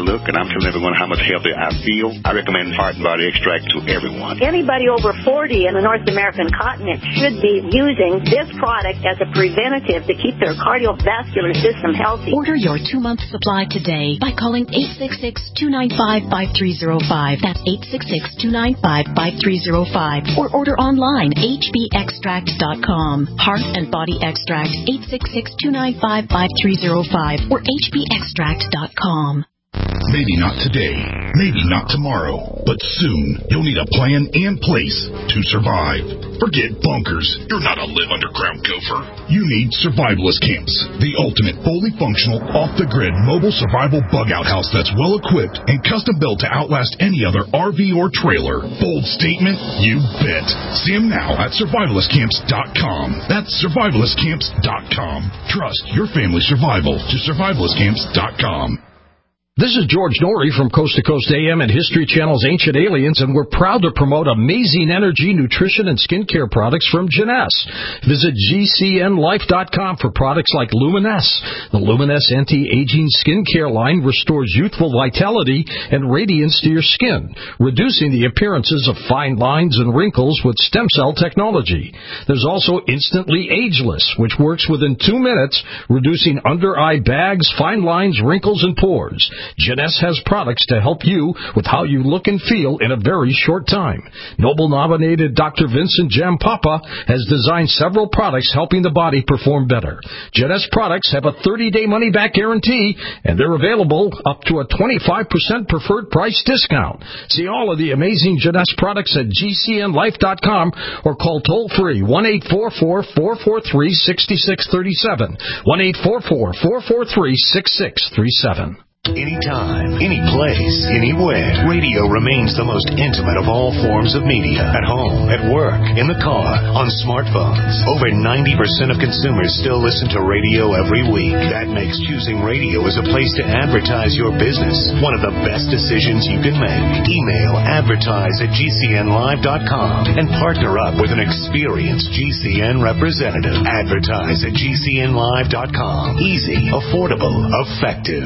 telling everyone how much healthier I feel. I recommend Heart and Body Extract to everyone. Anybody over forty in the North American continent should be using this product as a preventative to keep their cardiovascular system healthy. Order your two-month supply today by calling eight six six, two nine five, five three zero five. That's eight six six, two nine five, five three zero five. Or order online, h b extract dot com. Heart and Body Extract, eight six six, two nine five, five three zero five or h b extract dot com. Maybe not today, maybe not tomorrow, but soon you'll need a plan and place to survive. Forget bunkers. You're not a live underground gopher. You need Survivalist Camps, the ultimate fully functional, off-the-grid mobile survival bug-out house that's well-equipped and custom-built to outlast any other R V or trailer. Bold statement? You bet. See them now at survivalist camps dot com. That's survivalist camps dot com. Trust your family's survival to survivalist camps dot com. This is George Norrie from Coast to Coast A M and History Channel's Ancient Aliens, and we're proud to promote amazing energy, nutrition, and skincare products from Jeunesse. Visit G C N life dot com for products like Luminesse. The Luminesse anti-aging skincare line restores youthful vitality and radiance to your skin, reducing the appearances of fine lines and wrinkles with stem cell technology. There's also Instantly Ageless, which works within two minutes, reducing under-eye bags, fine lines, wrinkles, and pores. Jeunesse has products to help you with how you look and feel in a very short time. Nobel-nominated Doctor Vincent Jampapa has designed several products helping the body perform better. Jeunesse products have a thirty-day money-back guarantee, and they're available up to a twenty-five percent preferred price discount. See all of the amazing Jeunesse products at G C N life dot com or call toll-free one eight four four, four four three, six six three seven, one eight four four, four four three, six six three seven. Anytime, any place, anywhere, radio remains the most intimate of all forms of media. At home, at work, in the car, on smartphones. Over ninety percent of consumers still listen to radio every week. That makes choosing radio as a place to advertise your business one of the best decisions you can make. Email advertise at G C N live dot com and partner up with an experienced G C N representative. Advertise at G C N live dot com. Easy, affordable, effective.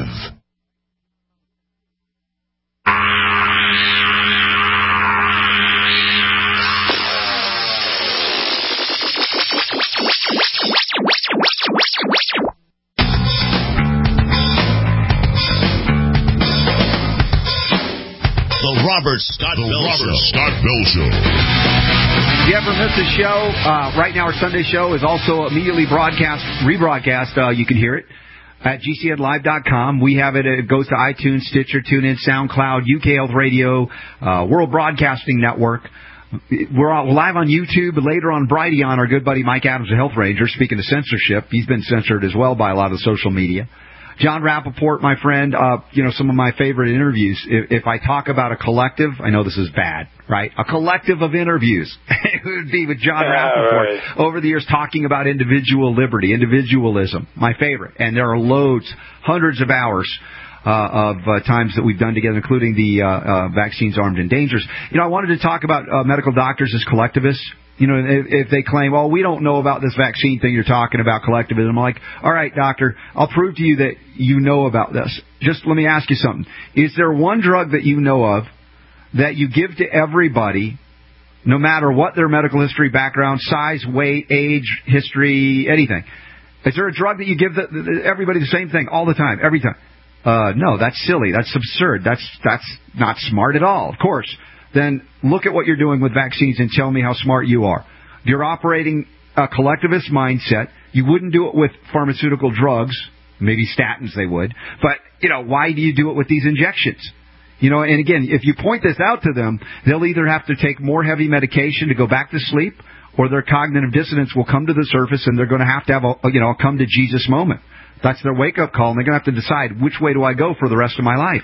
The Robert Scott the Bell Robert Show. Scott Bell Show. If you ever miss a show, uh, right now our Sunday show is also immediately broadcast, rebroadcast. Uh, you can hear it at G C N live dot com. We have it. It goes to iTunes, Stitcher, TuneIn, SoundCloud, U K Health Radio, uh, World Broadcasting Network. We're live on YouTube, but later on Brighteon, our good buddy Mike Adams, the Health Ranger. Speaking of censorship, he's been censored as well by a lot of social media. John Rappaport, my friend, uh, you know, some of my favorite interviews. If, if I talk about a collective, I know this is bad, right? A collective of interviews. It would be with John yeah, Rappaport right. over the years talking about individual liberty, individualism, my favorite. And there are loads, hundreds of hours Uh, of uh, times that we've done together, including the uh, uh, Vaccines, Armed, and Dangerous. You know, I wanted to talk about uh, medical doctors as collectivists. You know, if, if they claim, oh, we don't know about this vaccine thing you're talking about, collectivism. I'm like, all right, doctor, I'll prove to you that you know about this. Just let me ask you something. Is there one drug that you know of that you give to everybody, no matter what their medical history, background, size, weight, age, history, anything? Is there a drug that you give the, the, everybody the same thing all the time, every time? Uh, no, that's silly. That's absurd. That's that's not smart at all. Of course. Then look at what you're doing with vaccines and tell me how smart you are. If you're operating a collectivist mindset, you wouldn't do it with pharmaceutical drugs. Maybe statins they would. But, you know, why do you do it with these injections? You know, and again, if you point this out to them, they'll either have to take more heavy medication to go back to sleep, or their cognitive dissonance will come to the surface and they're going to have to have a, you know, a come to Jesus moment. That's their wake-up call, and they're going to have to decide which way do I go for the rest of my life.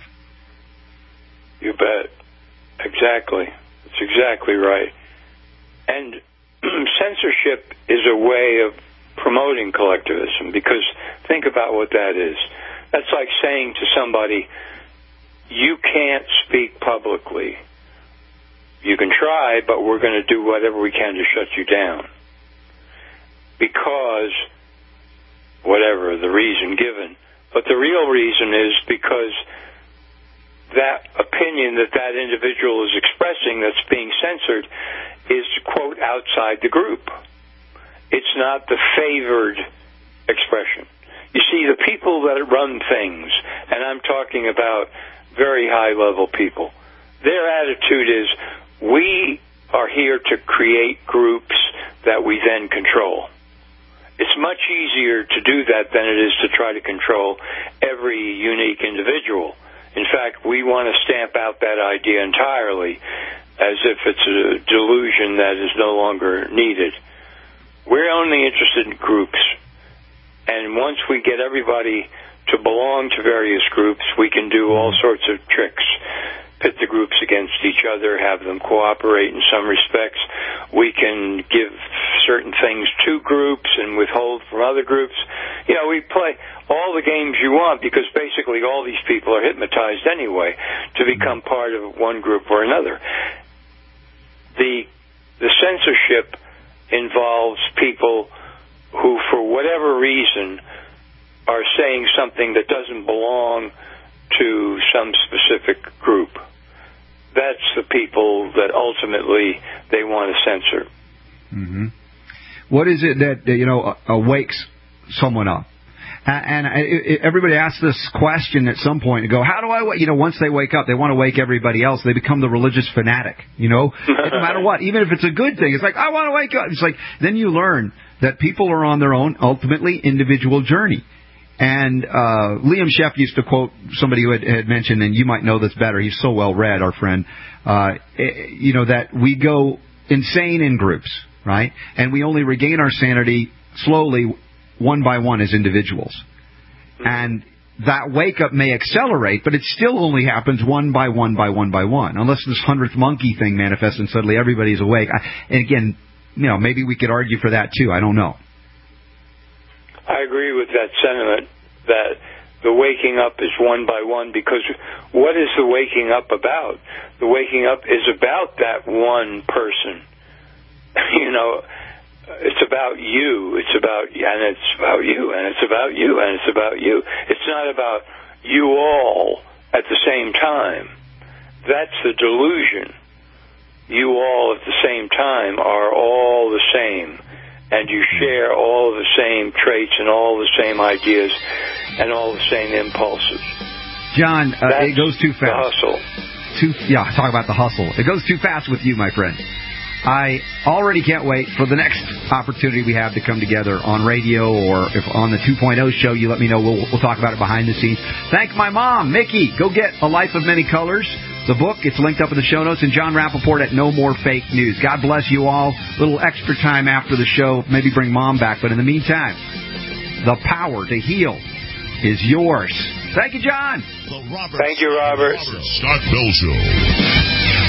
You bet. Exactly. That's exactly right. And censorship is a way of promoting collectivism, because think about what that is. That's like saying to somebody, you can't speak publicly. You can try, but we're going to do whatever we can to shut you down. Because whatever the reason given. But the real reason is because that opinion that that individual is expressing that's being censored is, quote, outside the group. It's not the favored expression. You see, the people that run things, and I'm talking about very high-level people, their attitude is, we are here to create groups that we then control. It's much easier to do that than it is to try to control every unique individual. In fact, we want to stamp out that idea entirely as if it's a delusion that is no longer needed. We're only interested in groups. And once we get everybody to belong to various groups, we can do all sorts of tricks. Pit the groups against each other, have them cooperate in some respects. We can give certain things to groups and withhold from other groups. You know, we play all the games you want because basically all these people are hypnotized anyway to become part of one group or another. The the censorship involves people who, for whatever reason, are saying something that doesn't belong to some specific group. That's the people that ultimately they want to censor. Mm-hmm. What is it that, you know, awakes someone up? And I, it, everybody asks this question at some point and go, how do I wake? You know, once they wake up, they want to wake everybody else. They become the religious fanatic, you know, no matter what. Even if it's a good thing, it's like, I want to wake up. It's like, then you learn that people are on their own, ultimately individual journey. And uh Liam Sheff used to quote somebody who had, had mentioned, and you might know this better, he's so well read, our friend, uh you know, that we go insane in groups, right? And we only regain our sanity slowly, one by one, as individuals. And that wake-up may accelerate, but it still only happens one by one by one by one, unless this hundredth monkey thing manifests and suddenly everybody's awake. I, and again, you know, maybe we could argue for that too. I don't know. I agree with that sentiment that the waking up is one by one, because what is the waking up about? The waking up is about that one person. You know, it's about you. It's about, and it's about you, and it's about you, and it's about you. It's not about you all at the same time. That's the delusion. You all at the same time are all the same. And you share all the same traits and all the same ideas and all the same impulses. John, uh, it goes too fast. The hustle. Too, yeah, talk about the hustle. It goes too fast with you, my friend. I already can't wait for the next opportunity we have to come together on radio, or if on the two point oh show, you let me know. We'll, we'll talk about it behind the scenes. Thank my mom, Mickey. Go get A Life of Many Colors, the book. It's linked up in the show notes. And John Rappaport at No More Fake News. God bless you all. A little extra time after the show. Maybe bring Mom back. But in the meantime, the power to heal is yours. Thank you, John. Thank you, Robert. Scott Bell Show.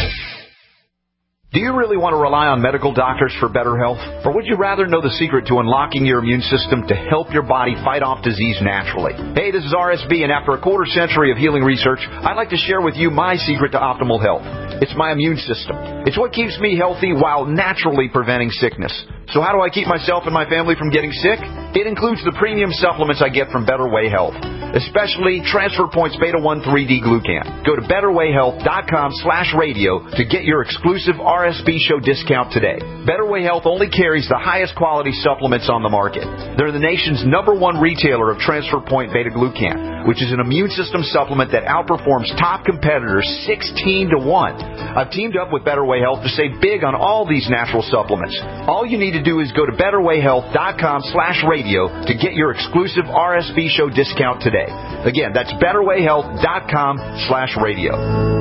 Do you really want to rely on medical doctors for better health? Or would you rather know the secret to unlocking your immune system to help your body fight off disease naturally? Hey, this is R S B, and after a quarter century of healing research, I'd like to share with you my secret to optimal health. It's my immune system. It's what keeps me healthy while naturally preventing sickness. So how do I keep myself and my family from getting sick? It includes the premium supplements I get from Better Way Health, especially Transfer Points Beta one three D Glucan. Go to betterwayhealth.com slash radio to get your exclusive R S B show discount today. Better Way Health only carries the highest quality supplements on the market. They're the nation's number one retailer of Transfer Point Beta Glucan, which is an immune system supplement that outperforms top competitors sixteen to one. I've teamed up with Better Way Health to save big on all these natural supplements. All you need to do is go to betterwayhealth.com slash radio to get your exclusive R S B show discount today. Again, that's betterwayhealth.com slash radio.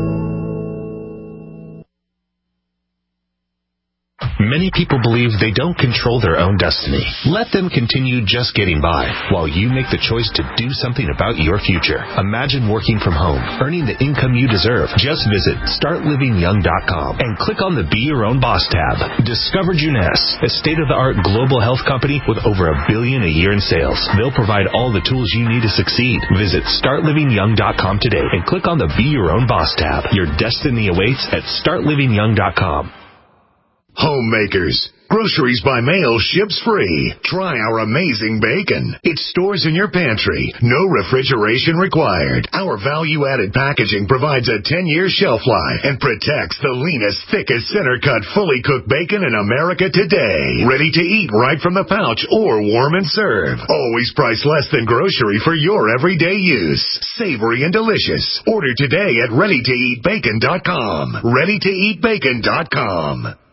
Many people believe they don't control their own destiny. Let them continue just getting by while you make the choice to do something about your future. Imagine working from home, earning the income you deserve. Just visit start living young dot com and click on the Be Your Own Boss tab. Discover Juness, a state-of-the-art global health company with over a billion a year in sales. They'll provide all the tools you need to succeed. Visit start living young dot com today and click on the Be Your Own Boss tab. Your destiny awaits at start living young dot com. Homemakers, Groceries by mail ships free. Try our amazing bacon. It stores in your pantry. No refrigeration required. Our value-added packaging provides a ten-year shelf life and protects the leanest, thickest, center-cut, fully cooked bacon in America today. Ready to eat right from the pouch or warm and serve. Always priced less than grocery for your everyday use. Savory and delicious. Order today at ready to eat bacon dot com. ready to eat bacon dot com.